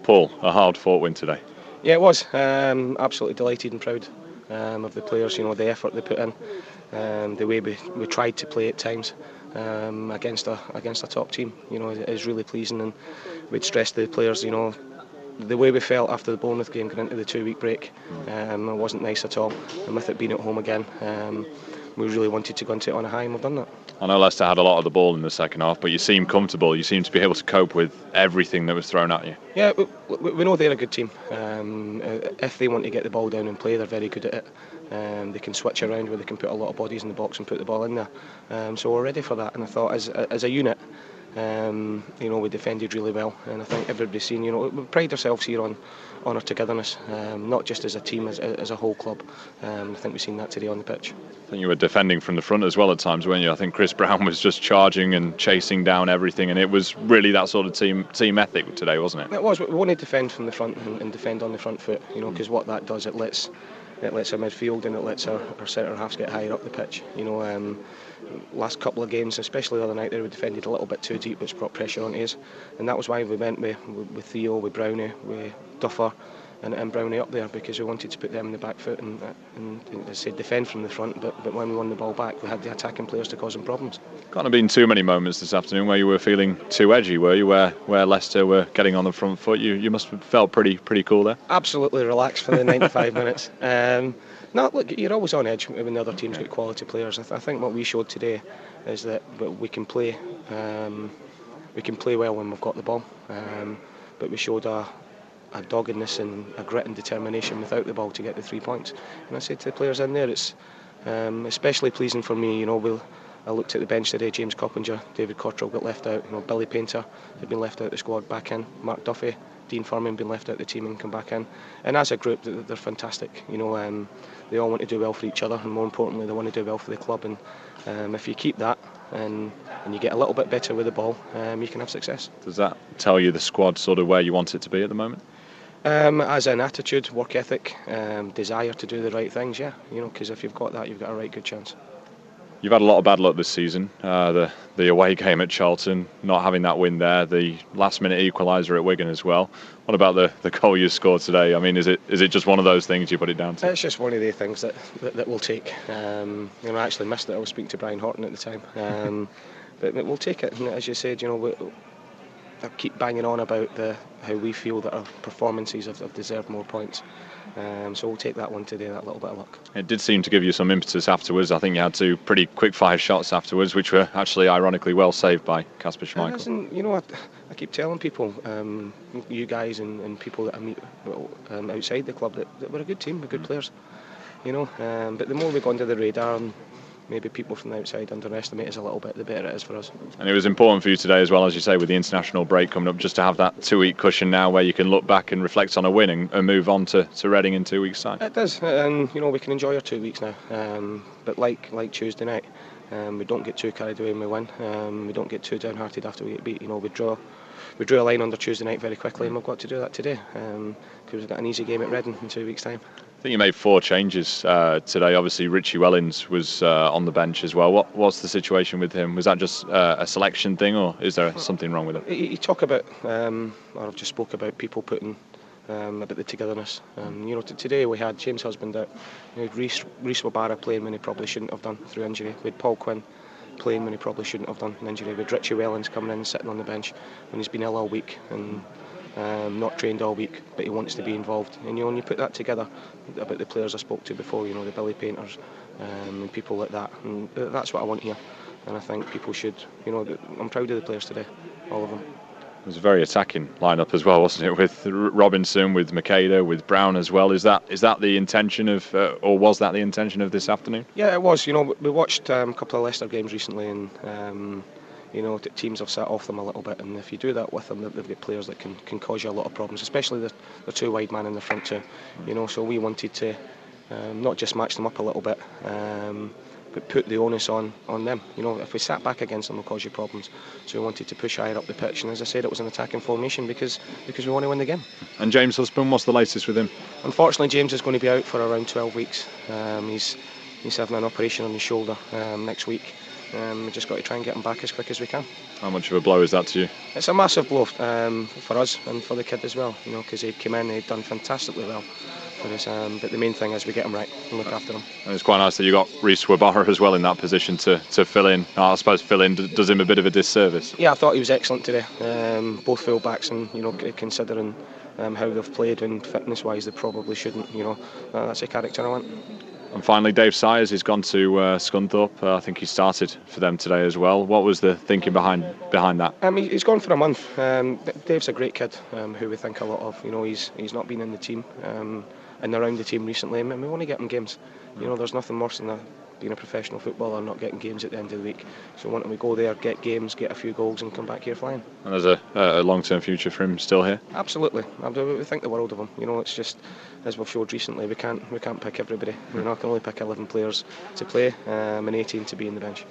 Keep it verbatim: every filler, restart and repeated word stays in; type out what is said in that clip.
Paul, a hard-fought win today. Yeah, it was. Um, absolutely delighted and proud um, of the players. You know, the effort they put in, um, the way we, we tried to play at times um, against a against a top team. You know, it is really pleasing, and we'd stressed the players. You know, the way we felt after the Bournemouth game going into the two-week break, um, it wasn't nice at all. And with it being at home again, um, we really wanted to go into it on a high, and we've done that. I know Leicester had a lot of the ball in the second half, but you seem comfortable. You seem to be able to cope with everything that was thrown at you. Yeah, we, we know they're a good team. Um, if they want to get the ball down and play, they're very good at it. Um, they can switch around where they can put a lot of bodies in the box and put the ball in there. Um, so we're ready for that. And I thought, as as a unit, um, you know, we defended really well. And I think everybody's seen, you know, we pride ourselves here on on our togetherness, um, not just as a team, as, as a whole club. Um, I think we've seen that today on the pitch. I think you were defending from the front as well at times, weren't you? I think Chris Brown was just charging and chasing down everything, and it was really that sort of team team ethic today, wasn't it? It was. We want to defend from the front and, and defend on the front foot, you know, because what that does, it lets it lets our midfield and it lets our, our centre halves get higher up the pitch. You know, um, last couple of games, especially the other night, there we defended a little bit too deep, which brought pressure onto us, and that was why we went with with Theo, with Brownie, with Duffer, and, and Brownie up there, because we wanted to put them in the back foot and, and, and as I said, defend from the front. But but when we won the ball back, we had the attacking players to cause them problems. Can't have been too many moments this afternoon where you were feeling too edgy, were you? Where where Leicester were getting on the front foot, you you must have felt pretty pretty cool there. Absolutely relaxed for the ninety-five minutes. Um, no, look, you're always on edge when the other team's got quality players. I, th- I think what we showed today is that we can play, um, we can play well when we've got the ball. Um, but we showed a, a doggedness and a grit and determination without the ball to get the three points. And I said to the players in there, it's um, especially pleasing for me. You know, we'll. I looked at the bench today. James Coppinger, David Cottrell got left out. You know, Billy Painter had been left out of the squad, back in. Mark Duffy, Dean Furman been left out of the team and come back in. And as a group, they're fantastic. You know, um, they all want to do well for each other, and more importantly, they want to do well for the club. And um, if you keep that and and you get a little bit better with the ball, um, you can have success. Does that tell you the squad sort of where you want it to be at the moment? Um, as an attitude, work ethic, um, desire to do the right things, yeah. You know, because if you've got that, you've got a right good chance. You've had a lot of bad luck this season. Uh, the the away game at Charlton, not having that win there, the last minute equaliser at Wigan as well. What about the, the goal you scored today? I mean, is it is it just one of those things you put it down to? It's just one of the things that, that, that we'll take. Um, you know, I actually missed it. I was speaking to Brian Horton at the time. Um, but, but we'll take it. And as you said, you know, we, I keep banging on about the how we feel that our performances have, have deserved more points. Um, so we'll take that one today, that little bit of luck. It did seem to give you some impetus afterwards. I think you had two pretty quick fire shots afterwards, which were actually ironically well saved by Kasper Schmeichel. And, you know, I, I keep telling people, um, you guys and, and people that I meet um, outside the club, that, that we're a good team, we're good players. You know, um, but the more we go under the radar, and maybe people from the outside underestimate us a little bit, the better it is for us. And it was important for you today as well, as you say, with the international break coming up, just to have that two-week cushion now where you can look back and reflect on a win and, and move on to, to Reading in two weeks' time. It does, and you know, we can enjoy our two weeks now. Um, but like like Tuesday night, um, we don't get too carried away when we win. Um, we don't get too downhearted after we get beat. You know, we draw we drew a line under Tuesday night very quickly, and we've got to do that today, because um, we've got an easy game at Reading in two weeks' time. I think you made four changes uh, today. Obviously, Richie Wellens was uh, on the bench as well. What what's the situation with him? Was that just uh, a selection thing, or is there something wrong with him? You talk about, um, or I've just spoke about people putting um, about the togetherness. Um, you know, t- today we had James Husband out. You know, Reece Reece Wabara playing when he probably shouldn't have done through injury. We had Paul Quinn playing when he probably shouldn't have done an injury. We had Richie Wellens coming in and sitting on the bench when he's been ill all week and Um, not trained all week, but he wants to be involved. And you know, when you put that together about the players I spoke to before, you know, the Billy Painters um, and people like that, and that's what I want here. And I think people should, you know, I'm proud of the players today, all of them. It was a very attacking lineup as well, wasn't it? With Robinson, with Makeda, with Brown as well. Is that is that the intention of, uh, or was that the intention of this afternoon? Yeah, it was. You know, we watched um, a couple of Leicester games recently, and um, you know, teams have sat off them a little bit, and if you do that with them, they've got players that can, can cause you a lot of problems, especially the, the two wide man in the front too. You know, so we wanted to um, not just match them up a little bit, um, but put the onus on, on them. You know, if we sat back against them, they'll cause you problems. So we wanted to push higher up the pitch, and as I said, it was an attacking formation because because we want to win the game. And James Husband, what's the latest with him? Unfortunately, James is going to be out for around twelve weeks. Um, he's he's having an operation on his shoulder um, next week. Um, we just got to try and get him back as quick as we can. How much of a blow is that to you? It's a massive blow um, for us and for the kid as well, you know, because he came in and he'd done fantastically well for us. Um, but the main thing is we get him right and look after him. And it's quite nice that you got Reece Wabara as well in that position to, to fill in. I suppose fill in does him a bit of a disservice. Yeah, I thought he was excellent today. Um, both full backs, and you know, considering um, how they've played and fitness-wise, they probably shouldn't. You know, uh, that's the character I want. And finally, Dave Sayers, he's gone to uh, Scunthorpe. Uh, I think he started for them today as well. What was the thinking behind behind that? Um, he's gone for a month. Um, Dave's a great kid um, who we think a lot of. You know, he's he's not been in the team um, and around the team recently, and we want to get him games. You know, there's nothing worse than a, being a professional footballer and not getting games at the end of the week. So why don't we go there, get games, get a few goals, and come back here flying? And there's a, a long-term future for him still here. Absolutely, we think the world of him. You know, it's just as we've showed recently, we can't we can't pick everybody. You know, I can only pick eleven players to play um, and eighteen to be in the bench.